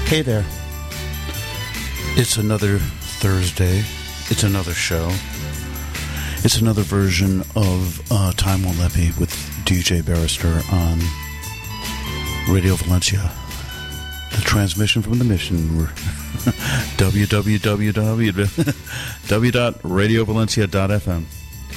Hey there. It's another Thursday. It's another show. It's another version of Time Won't Let Me with DJ Barrister on Radio Valencia. The transmission from the mission. We're www.radiovalencia.fm.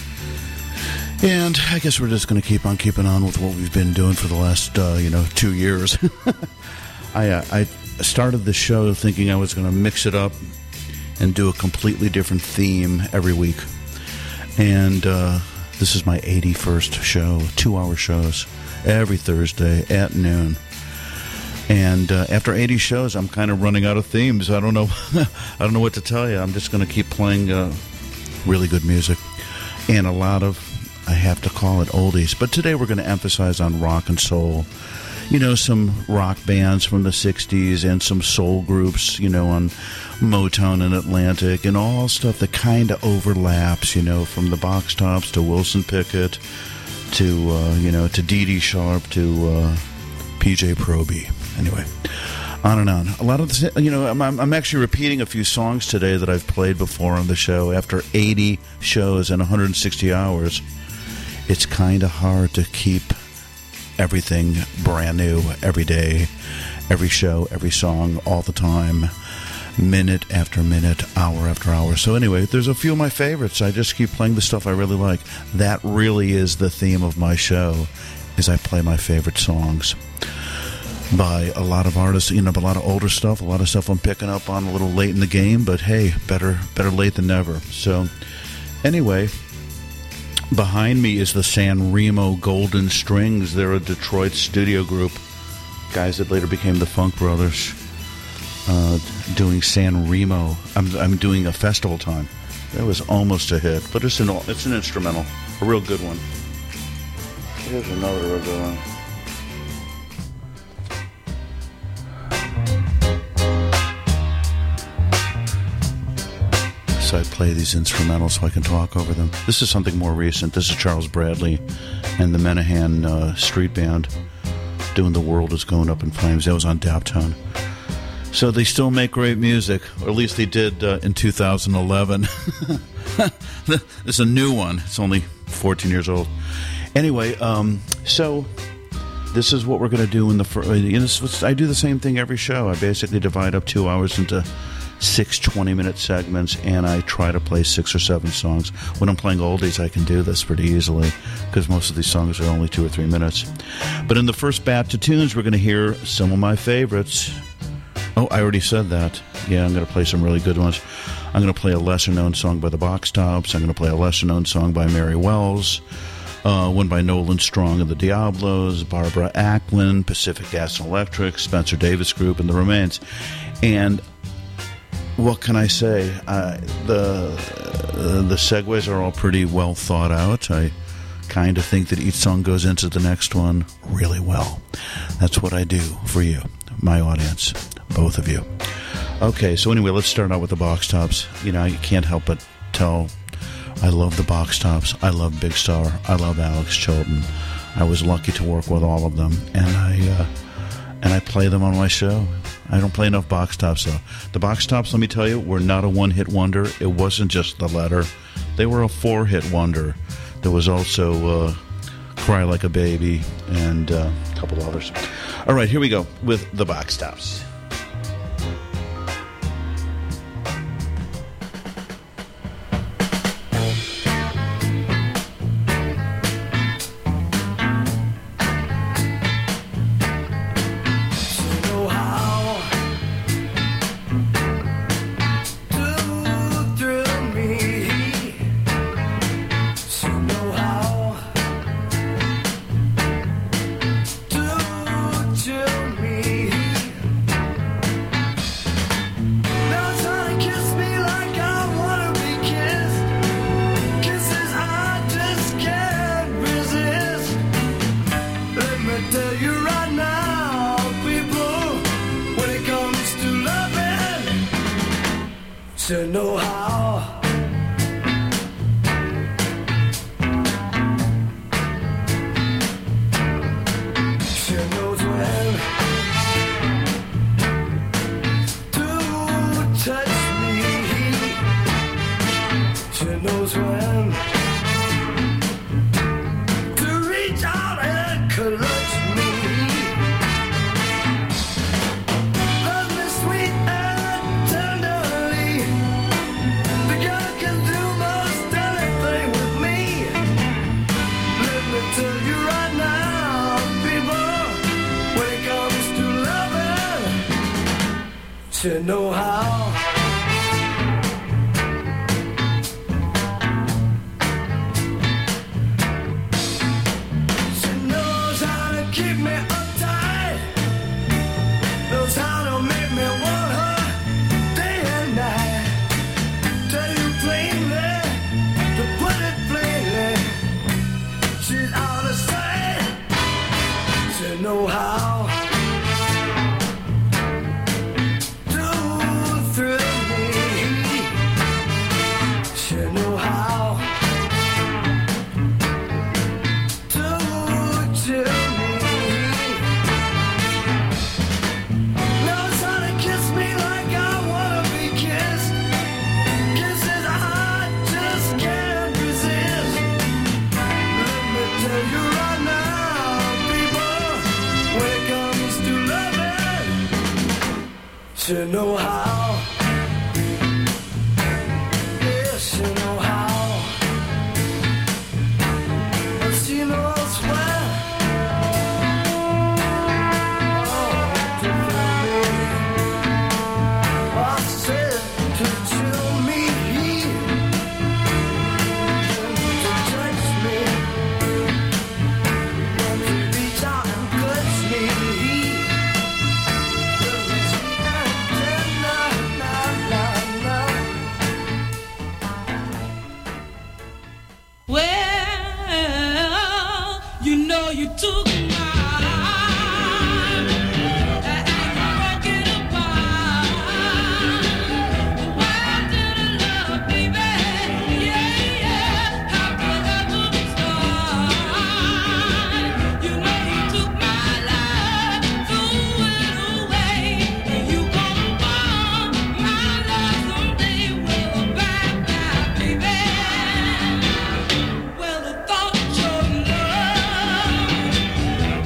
And I guess we're just going to keep on keeping on with what we've been doing for the last, 2 years. I started the show thinking I was going to mix it up and do a completely different theme every week. And this is my 81st show, 2-hour shows, every Thursday at noon. And after 80 shows, I'm kind of running out of themes. I don't know what to tell you. I'm just going to keep playing really good music and a lot of, I have to call it, oldies. But today we're going to emphasize on rock and soul. You know, some rock bands from the 60s and some soul groups, on Motown and Atlantic and all stuff that kind of overlaps, from the Box Tops to Wilson Pickett to, to Dee Dee Sharp to PJ Proby. Anyway, on and on. A lot of the, I'm actually repeating a few songs today that I've played before on the show. After 80 shows and 160 hours, it's kind of hard to keep everything brand new every day, every show, every song, all the time, minute after minute, hour after hour. So anyway, there's a few of my favorites. I just keep playing the stuff I really like. That really is the theme of my show, is I play my favorite songs by a lot of artists, a lot of older stuff, a lot of stuff I'm picking up on a little late in the game, but hey, better late than never. So anyway, behind me is the San Remo Golden Strings. They're a Detroit studio group, guys that later became the Funk Brothers, doing San Remo. I'm doing a festival time. That was almost a hit, but it's an instrumental, a real good one. Here's another real good one. So I play these instrumentals so I can talk over them. This is something more recent. This is Charles Bradley and the Menahan Street Band doing The World Is Going Up in Flames. That was on Daptone. So they still make great music, or at least they did in 2011. It's a new one. It's only 14 years old. Anyway, so this is what we're going to do in the I do the same thing every show. I basically divide up 2 hours into 6 20-minute segments, and I try to play 6 or 7 songs. When I'm playing oldies, I can do this pretty easily because most of these songs are only 2 or 3 minutes. But in the first batch of tunes, we're going to hear some of my favorites. Oh, I already said that. Yeah, I'm going to play some really good ones. I'm going to play a lesser-known song by the Box Tops. I'm going to play a lesser-known song by Mary Wells, one by Nolan Strong and the Diablos, Barbara Acklin, Pacific Gas and Electric, Spencer Davis Group, and the Remains. And what can I say? The segues are all pretty well thought out. I kind of think that each song goes into the next one really well. That's what I do for you, my audience, both of you. Okay, so anyway, let's start out with the Box Tops. You can't help but tell I love the Box Tops. I love Big Star. I love Alex Chilton. I was lucky to work with all of them, and I play them on my show. I don't play enough Box Tops, though. The Box Tops, let me tell you, were not a one-hit wonder. It wasn't just The Letter. They were a 4-hit wonder. There was also Cry Like a Baby and a couple others. All right, here we go with the Box Tops. To me knows when to reach out and clutch me. Love me sweet and tenderly. The girl can do most anything with me. Let me tell you right now, people, when it comes to loving, she know how. Know how to thrill me. She know how to chill me. Knows how to kiss me like I wanna be kissed. Kisses I just can't resist. Let me tell you right now, when it comes to loving, she know how. Yeah, she know how. And she knows when. Oh, to thrill me. I said to chill me, to touch me, and to reach out and touch me. Well, you know you took my heart and you broke it apart. Why did I love, baby? Yeah, yeah. How could I ever start? You know you took my life, threw it away, and you gonna want my love someday. Well, bye, bye, baby. Well, I thought your love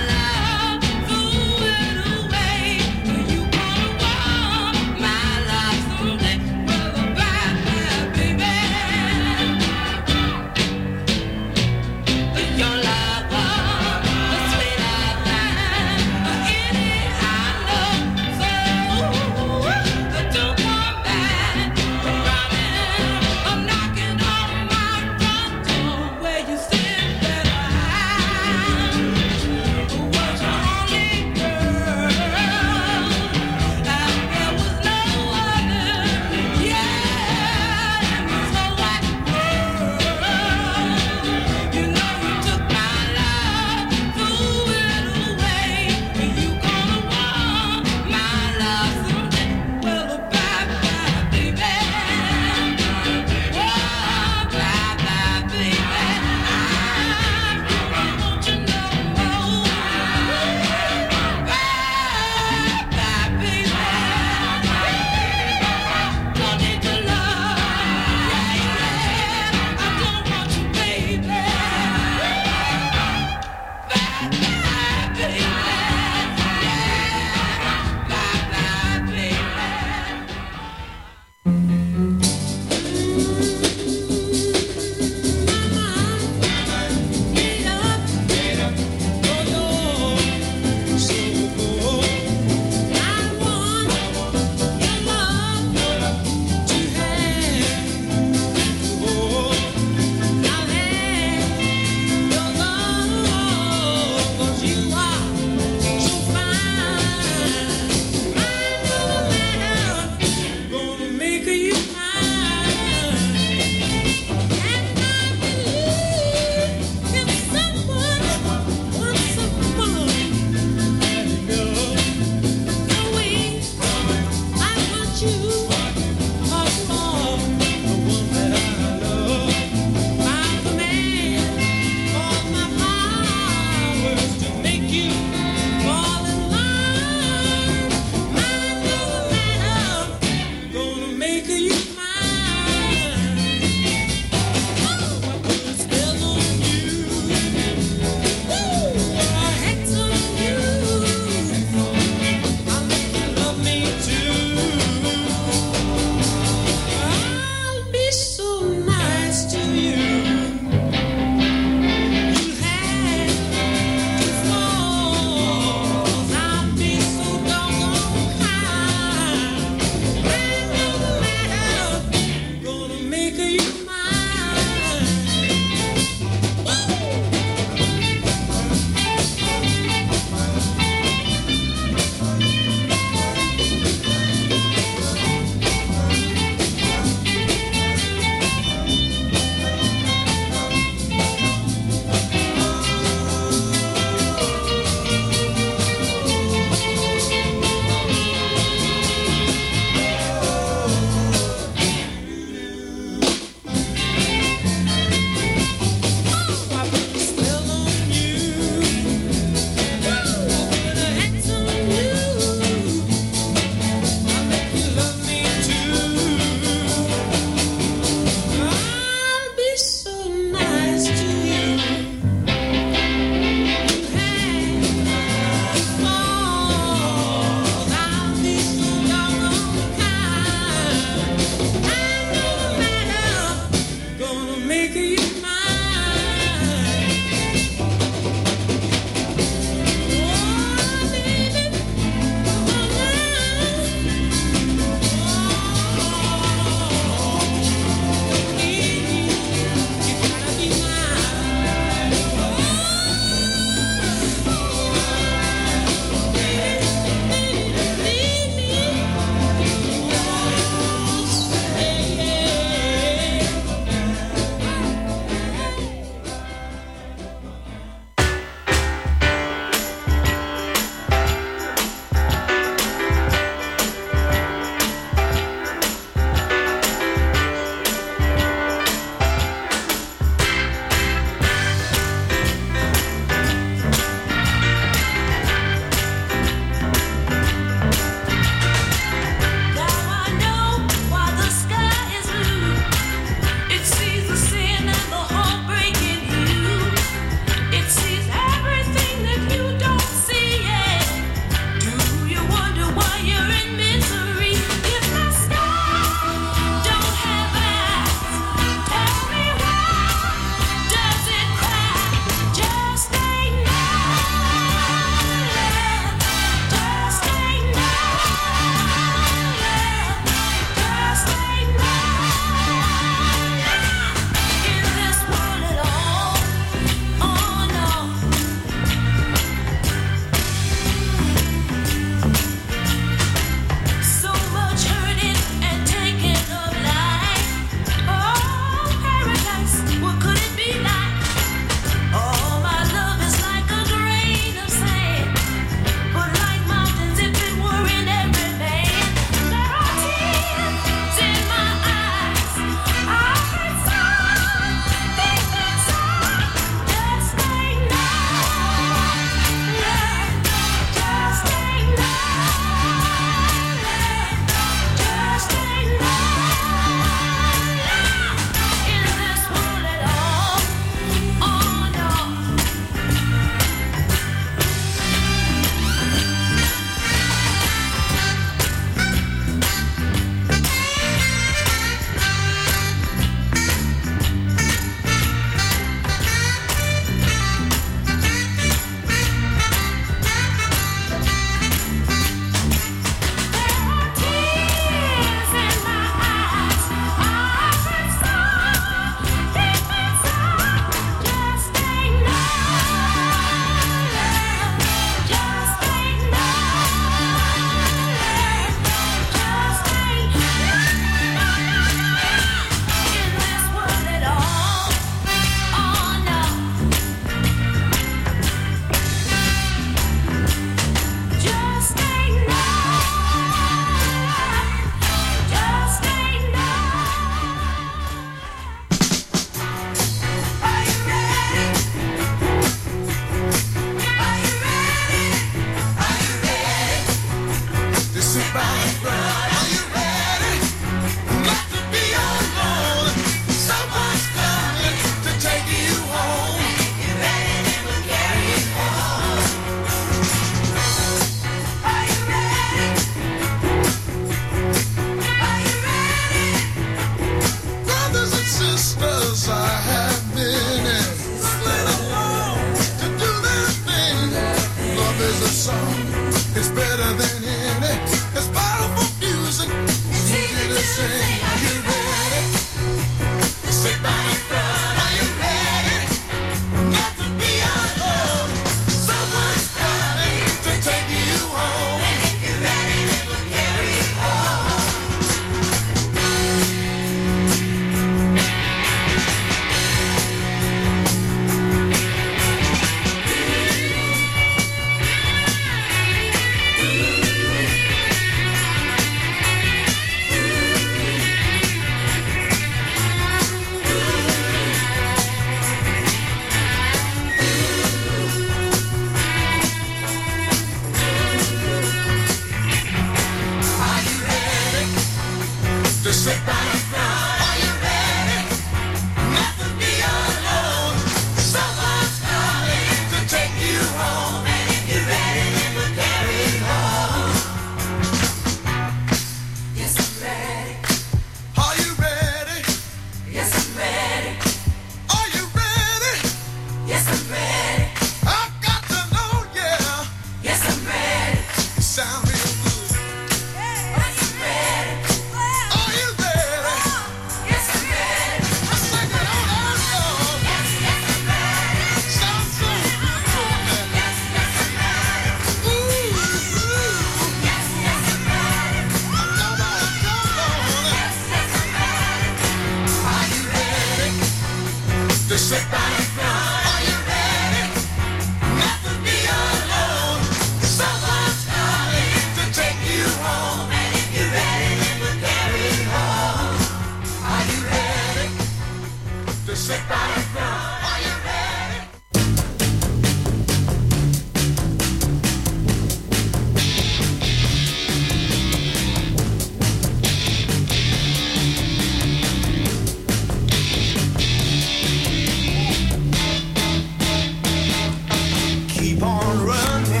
Keep on running.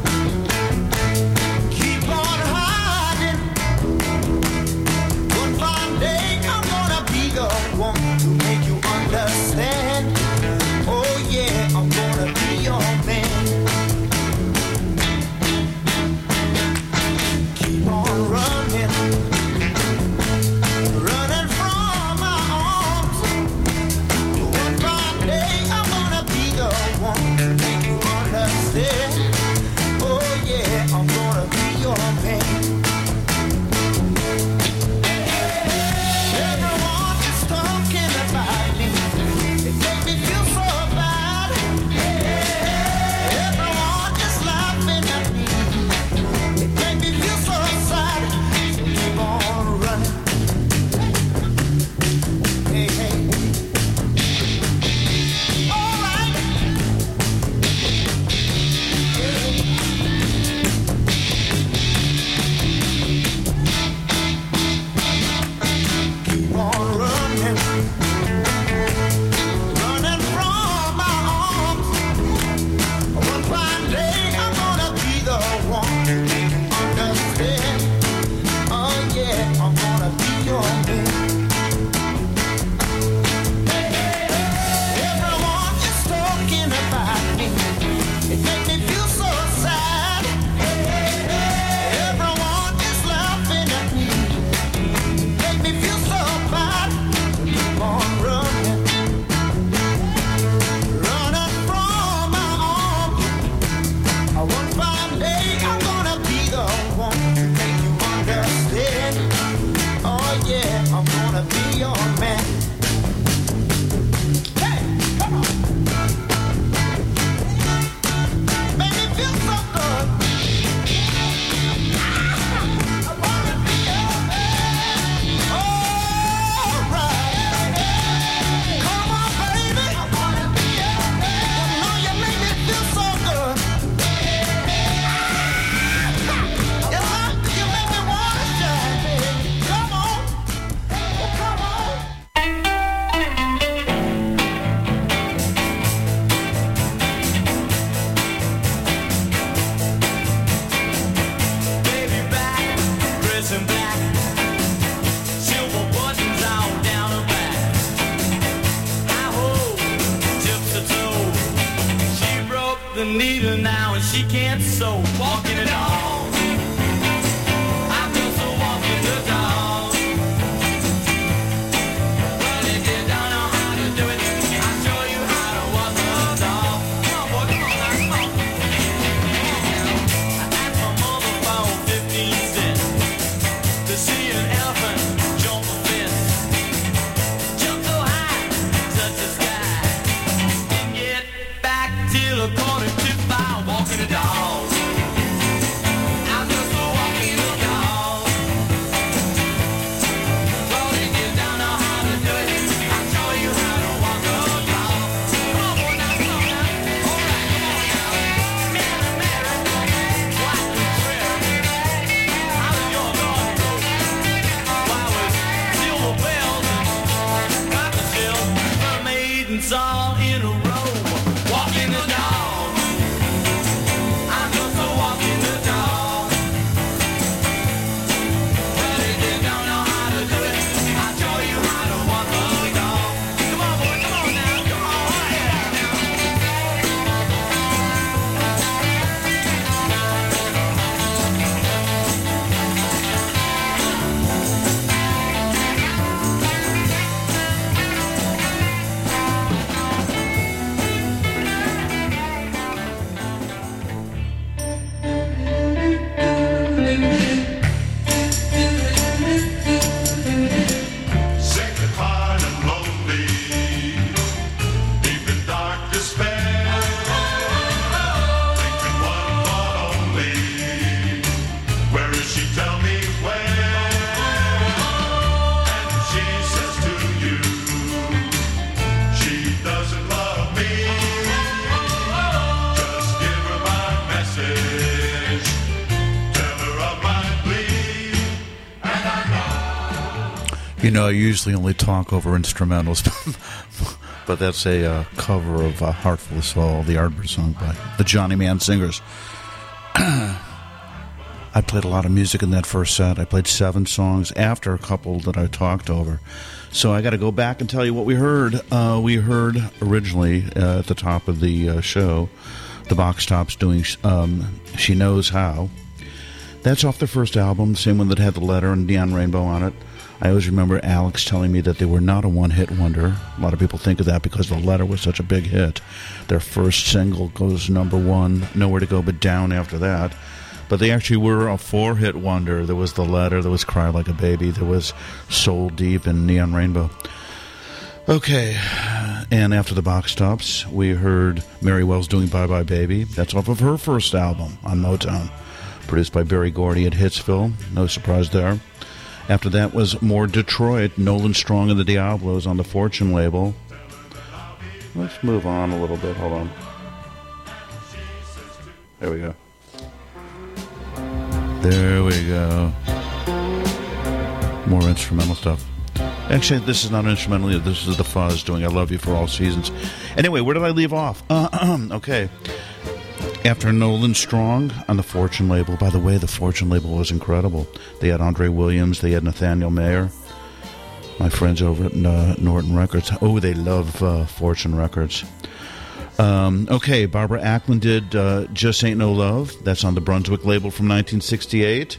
Keep on hiding. One fine day I'm gonna be the one to make you understand. Oh yeah, I'm gonna be your man. Keep on running. Running from my arms. One fine day I'm gonna be the one to make you understand. Oh yeah, I'm gonna be your man. Everyone is talking about me. It makes me feel so bad. Everyone is laughing at me. It makes me feel so sad. So keep on running. Hey, hey. All right. Keep on running. Running from my arms. One fine day I'm gonna be the one to make you understand. Oh yeah, I'm gonna be your man. Everyone is talking about me. It makes me feel so sad. Everyone is laughing at me. It makes me feel so bad. So keep on running. Running from my arms. One fine day I'm gonna be the one to make you understand. Oh yeah, I'm gonna be your man. Hey, come on. Make me feel so good. I wanna be your man. All right. Come on, baby. I wanna be your man. You know you make me feel so good. You make me wanna shine, baby. Come on. Oh, come on. Baby back, prison black, silver buttons all down her back. I hold tips to toe. She broke the needle now and she can't sew. Walking it all. I'm just a walking the dog. Well, if you don't know how to do it, I'll show you how to walk the dog. Come on, boy, come on now, come on. I asked my mother for 15 cents to see an elephant jump a fence. Jump so high, touch the sky, and get back till a quarter to 5, walking the dog. I'm just a walking the dog. Well, if you don't know how to do it, I'll show you how to walk the dog. Come on, boy, now, come on now. All right, come on now. Mary, Mary, white and prayer. How did your dog go? Why, with silver bells and cotton shells, mermaids all in a row, walking the dog. I'm just a walking the dog. Well, if you don't know how to do it, I'll show you how to walk the dog. Come on, boy, come on now, come on, all right now. Sick and tired and lonely, deep in dark despair, thinking one thought only, where is she? Tell me where. And she says to you, she doesn't love me. Just give her my message, tell her of my plea, and I know. You know, I usually only talk over instrumentals. But that's a cover of Heart Full of Soul, the Yardbird song by the Johnny Mann Singers. I played a lot of music in that first set. I played 7 songs after a couple that I talked over. So I got to go back and tell you what we heard. We heard originally at the top of the show, the Box Tops doing She Knows How. That's off their first album, the same one that had the letter and Neon Rainbow on it. I always remember Alex telling me that they were not a one-hit wonder. A lot of people think of that because the letter was such a big hit. Their first single goes number 1, Nowhere to Go But Down after that. But they actually were a 4-hit wonder. There was the letter, there was Cry Like a Baby, there was Soul Deep and Neon Rainbow. Okay, and after the Box Tops, we heard Mary Wells doing Bye Bye Baby. That's off of her first album on Motown, produced by Berry Gordy at Hitsville. No surprise there. After that was more Detroit, Nolan Strong and the Diablos on the Fortune label. Let's move on a little bit. Hold on. There we go. There we go. More instrumental stuff. Actually, this is not instrumental either. This is the Fuzz doing I Love You for All Seasons. Anyway, where did I leave off? Okay. After Nolan Strong on the Fortune label. By the way, the Fortune label was incredible. They had Andre Williams. They had Nathaniel Mayer. My friends over at Norton Records. Oh, they love Fortune Records. Okay, Barbara Acklin did Just Ain't No Love. That's on the Brunswick label from 1968.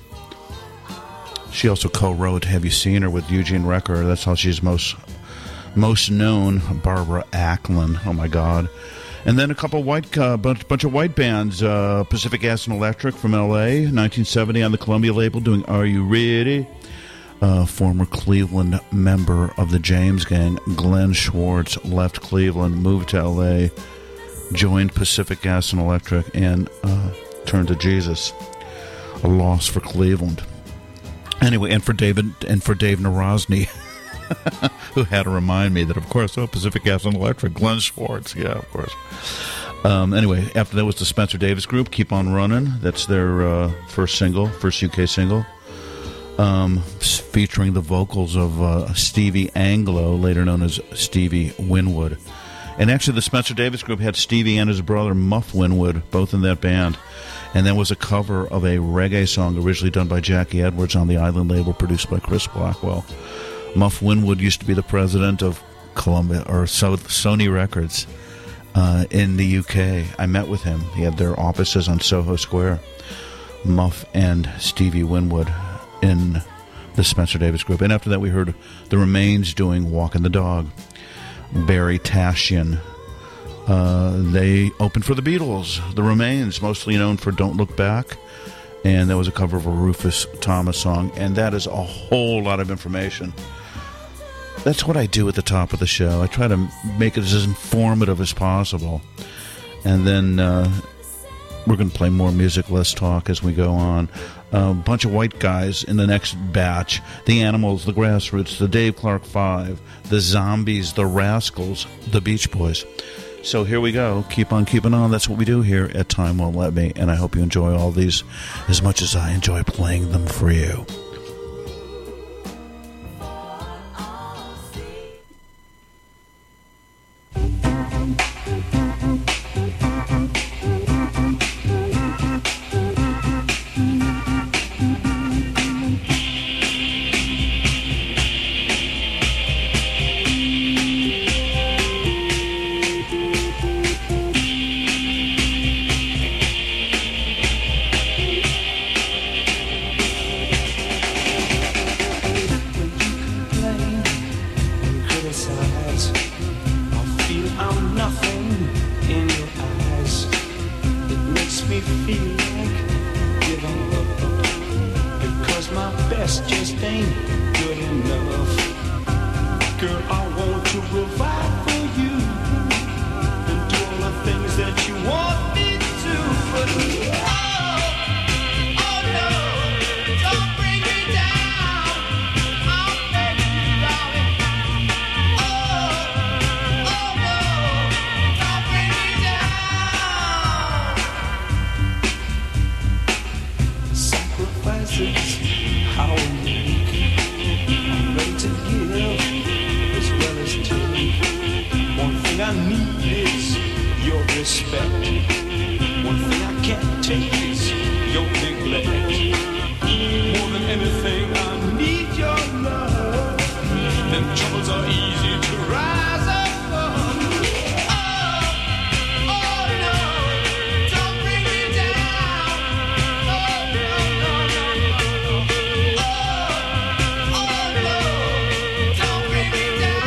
She also co-wrote Have You Seen Her with Eugene Recker. That's how she's most known, Barbara Acklin. Oh, my God. And then a couple white, bunch of white bands. Pacific Gas and Electric from L.A., 1970 on the Columbia label doing Are You Ready? Former Cleveland member of the James Gang, Glenn Schwartz, left Cleveland, moved to L.A., joined Pacific Gas and Electric, and turned to Jesus. A loss for Cleveland. Anyway, and for Dave Narozny, who had to remind me that, of course, Pacific Gas and Electric, Glenn Schwartz, yeah, of course. Anyway, after that was the Spencer Davis Group, Keep On Running. That's their first UK single, featuring the vocals of Stevie Anglo, later known as Stevie Winwood. And actually, the Spencer Davis Group had Stevie and his brother Muff Winwood, both in that band. And that was a cover of a reggae song originally done by Jackie Edwards on the Island label, produced by Chris Blackwell. Muff Winwood used to be the president of Columbia or Sony Records in the UK. I met with him. He had their offices on Soho Square. Muff and Stevie Winwood in the Spencer Davis Group. And after that, we heard the Remains doing Walking the Dog. Barry Tashian. They opened for the Beatles. The Remains, mostly known for Don't Look Back. And that was a cover of a Rufus Thomas song. And that is a whole lot of information. That's what I do at the top of the show. I try to make it as informative as possible. And then we're going to play more music, less talk as we go on. A bunch of white guys in the next batch. The Animals, the Grassroots, the Dave Clark Five, the Zombies, the Rascals, the Beach Boys. So here we go. Keep on keeping on. That's what we do here at Time Won't Let Me. And I hope you enjoy all these as much as I enjoy playing them for you. One respect. One thing I can't take is your neglect. More than anything, I need your love. Them troubles are easy to rise up from. Oh, oh no, don't bring me down. Oh no, no, no, no, no. Oh, oh no, don't bring me down.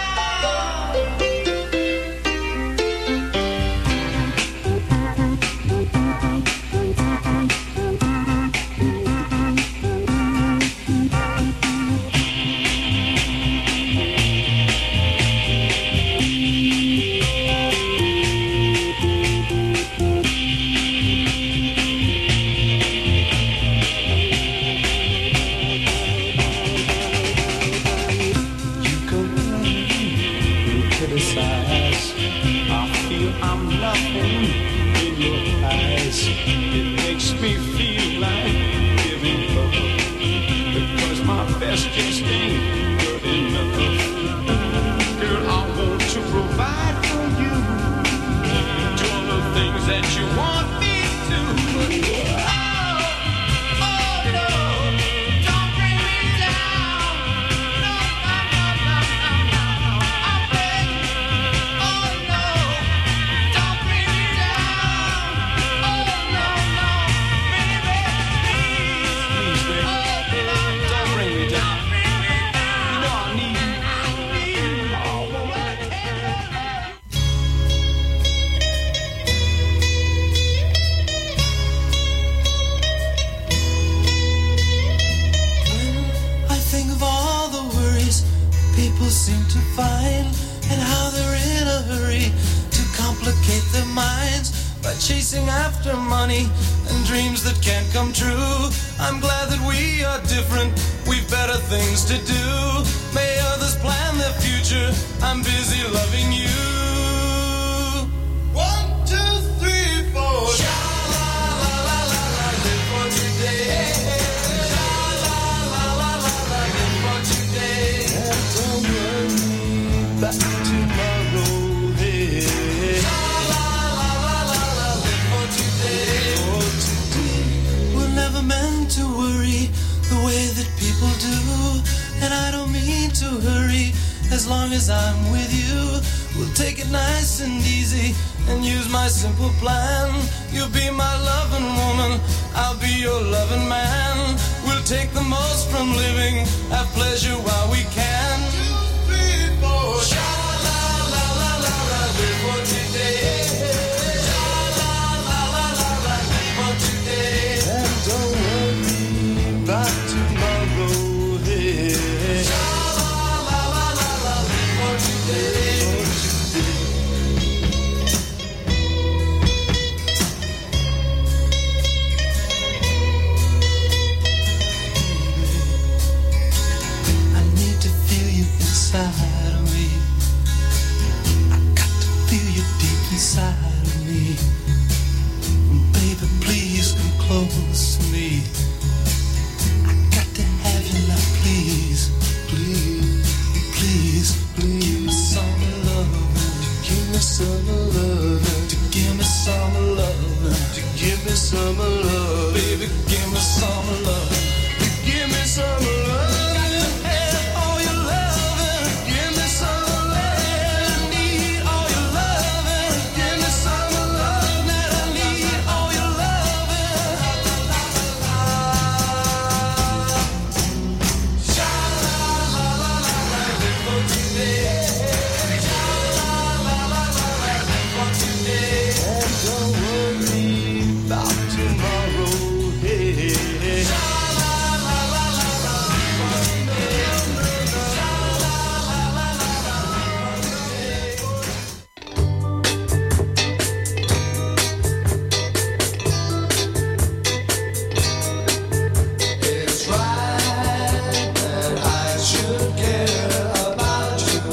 You go in, you criticize. I feel I'm nothing in your eyes. It makes me feel like giving up, because my best just ain't good enough. Girl, I want to provide for you, do all the things that you want me to. Oh, oh no, don't bring me down. No, no, no, no, no, no. I beg. Oh no, don't bring me down. Oh no, no, baby, please, baby. Oh no, don't bring me down. You know I need you. Oh, well, I I think of all the worries people seem to find, and how they're in a hurry to complicate their minds by chasing after money and dreams that can't come true. I'm glad that we are different, we've better things to do. May others plan their future, I'm busy loving you. 1, 2, 3, 4. Sha-la-la-la-la-la, live for today. Sha-la-la-la-la-la, live for today. And don't worry about tomorrow. Hey. Sha-la-la-la-la-la, live for today. For today. We're never meant to worry the way that people do, and I don't mean to hurry. As long as I'm with you, we'll take it nice and easy and use my simple plan. You'll be my loving woman, I'll be your loving man. We'll take the most from living, have pleasure while we can. 2, 3, 4. Sha-la-la-la-la-la, live for today. Sha-la-la-la-la-la, live for today. And don't worry about tomorrow. Hey. Sha-la-la-la-la-la, live for today. I need to feel you inside of me. I got to feel you deep inside of me. Baby, please come close to me. I got to have you now, please, please, please, please. Give me some love, give me some love, to give me some love, to give me some love, baby, give me some love, to give me some love. Got to have all your loving, give me some love. I need all your loving, give me some love. That I need all your loving. Sha-la-la-la-la, live for today. Sha-la-la-la-la, live for today. And don't worry about tomorrow. Hey. Sha-la-la-la-la, live for today. It's right that I should care about you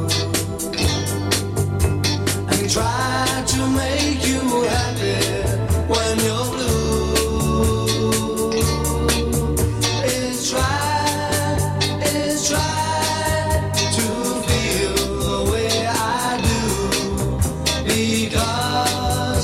and try to make you happy when you're blue. It's right to feel the way I do, because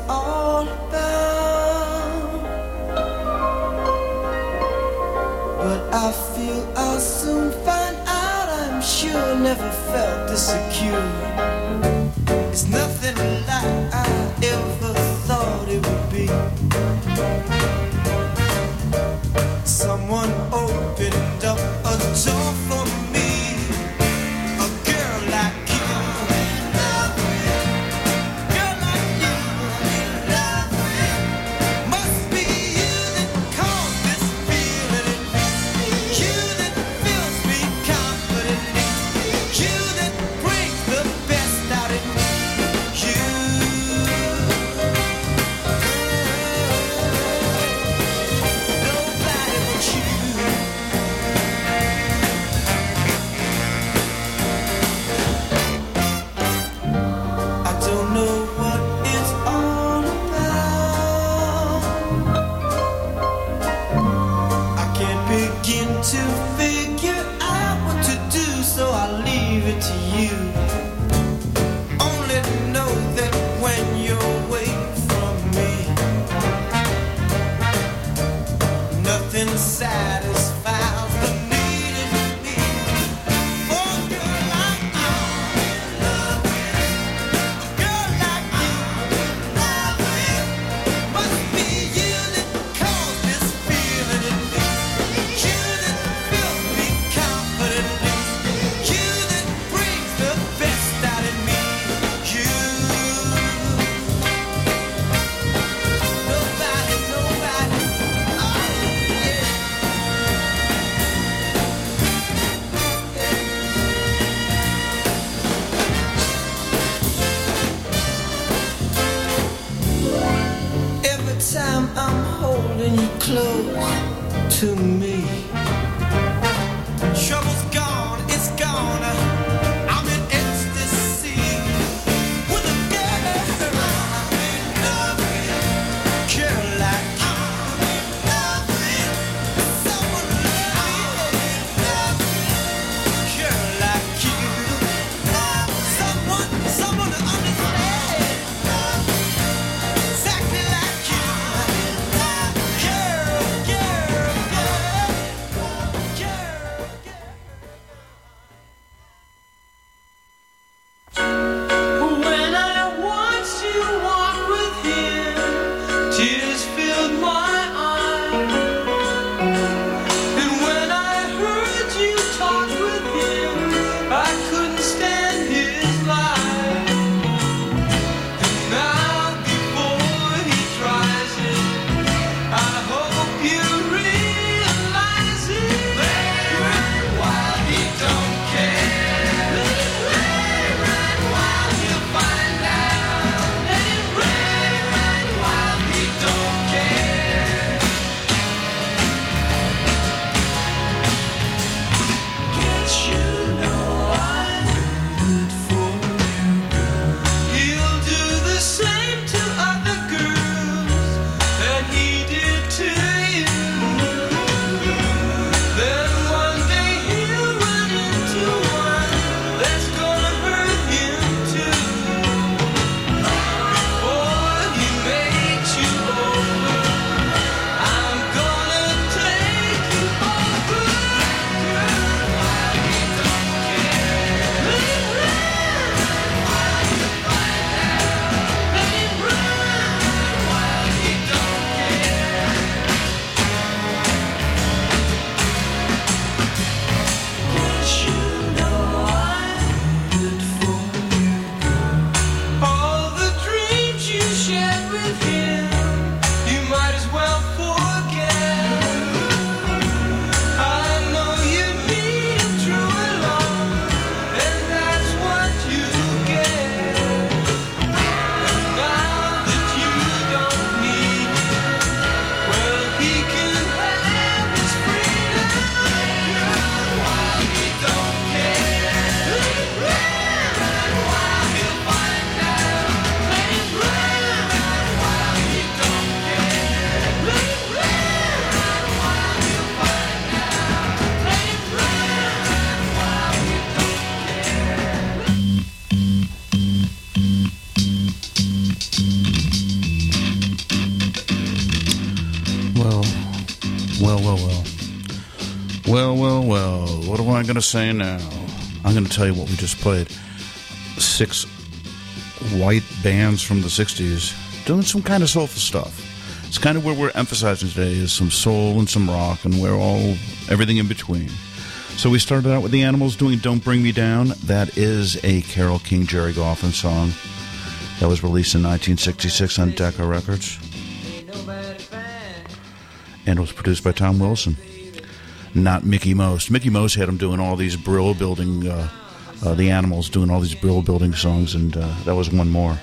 all about. But I feel I'll soon find out. I'm sure never felt this secure. It's nothing like I ever thought it would be. Someone opened up a door for me. A girl like you, love it. Girl like you, love it. Must be you that caused this feeling in me. You that fills me confidently. You that brings the best out in me. You. Nobody but you. I don't know what it's all about. I can't begin to figure out what to do, so I'll leave it to you. Only know that when you're away from me, nothing satisfies the need in me. For a girl like you, love it. A girl like you, love it. Must be you that caused this feeling in me. You that fills me confidently. You that brings the best out in me. You. Nobody, nobody. Oh, yeah. Every time I'm holding you close to me, trouble's gone, it's gone. I'm in ecstasy with a girl. I'm in love with a girl like you. I'm in love with someone like me. I'm in love with a girl like you. Someone to understand. Exactly like you. Girl, girl, girl, girl, girl. When I watched you walk with him, tears filled my eyes. And when I heard you talk with him, I couldn't stand his lies. And now before he tries it, I hope you realize it. Run while he don't care. Let it rain while he'll find out. Let it rain while he don't care. Can't you know I'm good for you, girl? He'll do the same to other girls that he did to you. Then one day he'll run into one that's gonna hurt him too. Before he makes you over, I'm gonna take you over, girl, while he don't care. Let it rain while you find out. Let it rain while he don't care. Can't you know I'm good for you, girl? All the dreams you shared with him, you might as well forget. I know you need him true and long, and that's what you get. And now that you don't need him, well, he can have his freedom, girl, while he don't care. Let it rain while he'll find out. Let it rain while he don't care. Let it Well, well, well. Well, well, well. What am I going to say now? I'm going to tell you what we just played. 6 white bands from the 60s doing some kind of soulful stuff. It's kind of where we're emphasizing today is some soul and some rock, and we're all everything in between. So we started out with the Animals doing Don't Bring Me Down. That is a Carole King, Jerry Goffin song that was released in 1966 on Decca Records. And it was produced by Tom Wilson. Not Mickey Most. Mickey Most had him doing all these Brill building, the Animals doing all these Brill building songs, and that was one more.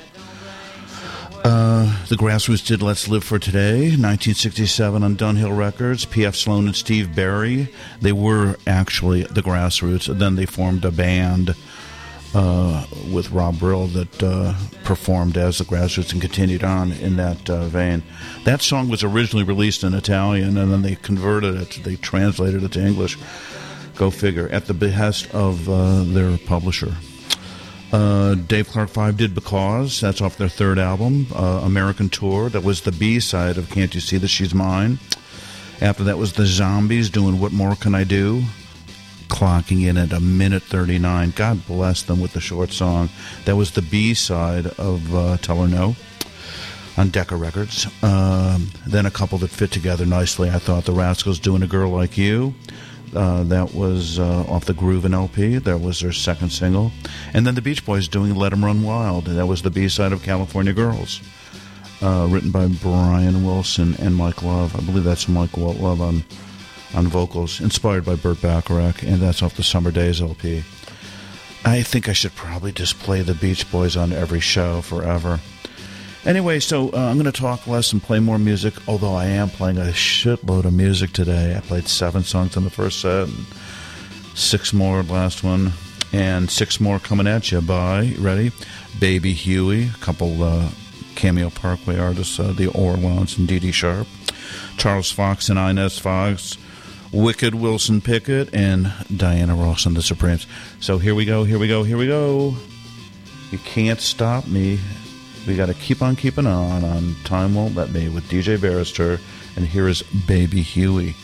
The Grassroots did Let's Live for Today, 1967 on Dunhill Records. P.F. Sloan and Steve Barry, they were actually the Grassroots, and then they formed a band with Rob Brill that performed as the Grassroots and continued on in that vein. That song was originally released in Italian, and then they converted it, they translated it to English. Go figure, at the behest of their publisher. Dave Clark 5 did Because. That's off their third album, American Tour. That was the B-side of Can't You See That She's Mine. After that was the Zombies doing What More Can I Do? Clocking in at 1:39. God bless them with the short song. That was the B-side of Tell Her No on Decca Records. Then a couple that fit together nicely, I thought. The Rascals doing A Girl Like You. That was off the Groovin' LP. That was their second single. And then the Beach Boys doing Let 'Em Run Wild. That was the B-side of California Girls, written by Brian Wilson and Mike Love. I believe that's Mike Love on vocals, inspired by Burt Bacharach, and that's off the Summer Days LP. I think I should probably just play the Beach Boys on every show forever. Anyway, so I'm going to talk less and play more music, although I am playing a shitload of music today. I played 7 songs in the first set, and 6 more last one, and 6 more coming at you by, ready? Baby Huey, a couple Cameo Parkway artists, the Orlons and Dee Dee Sharp, Charles Fox and Inez Fox, Wicked Wilson Pickett, and Diana Ross and the Supremes. So here we go, here we go, here we go. You can't stop me. We got to keep on keeping on Time Won't Let Me with DJ Barrister, and here is Baby Huey.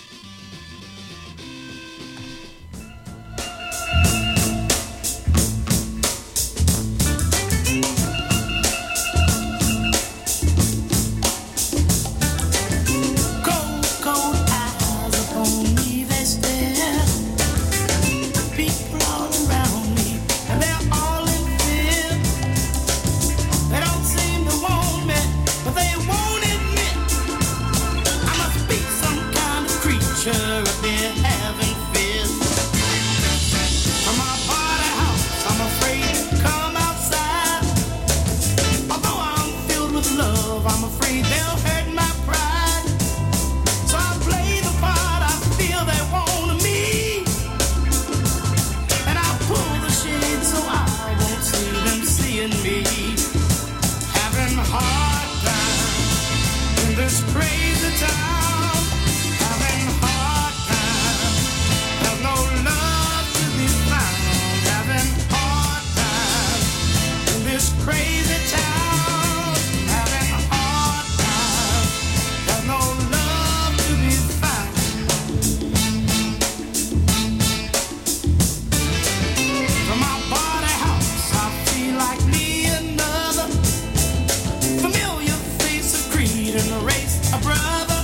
Cold, cold eyes upon me, they stare. People all around me, and they're all in fear. They don't seem to want me, but they won't admit I must be some kind of creature if they're having fears. From my party house, I'm afraid to come outside. Although I'm filled with love, I'm afraid they'll hurt my pride. So I play the part I feel they want of me, and I pull the shade so I won't see them seeing me. Having a hard time in this crazy town. Having a hard time. There's no love to be found. Having a hard time in this crazy town. Having a hard time. There's no love to be found. From my party house, I feel like me another familiar face of creed in the race, a brother.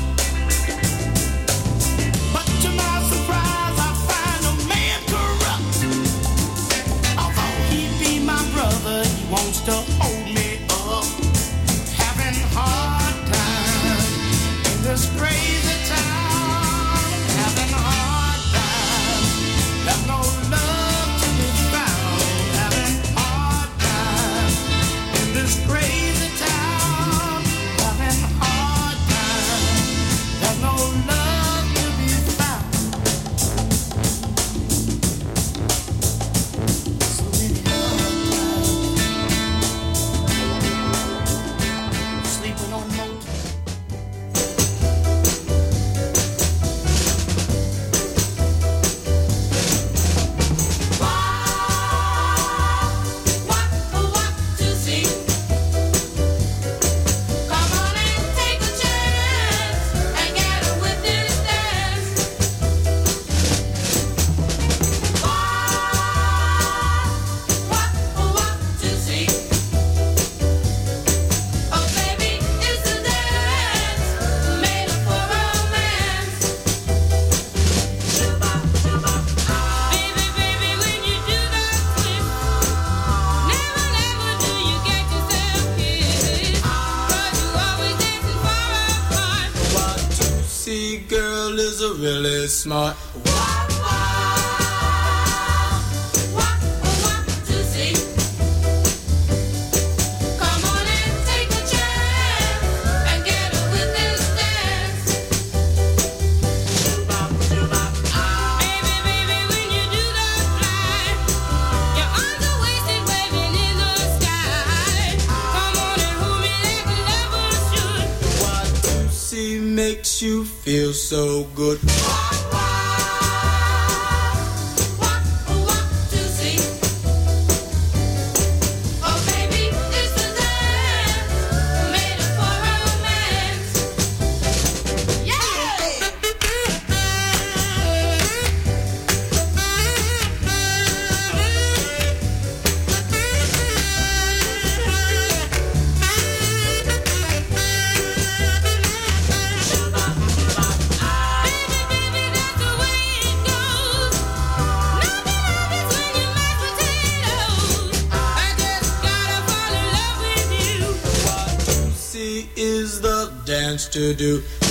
But to my surprise, I find a man corrupt. Although he be my brother, he wants to hold me up. Having a hard time in this crazy town. Having a hard time. There's no love to be found. Having a hard time in this crazy town. Having a hard is really smart. Makes you feel so good. Is the dance to do.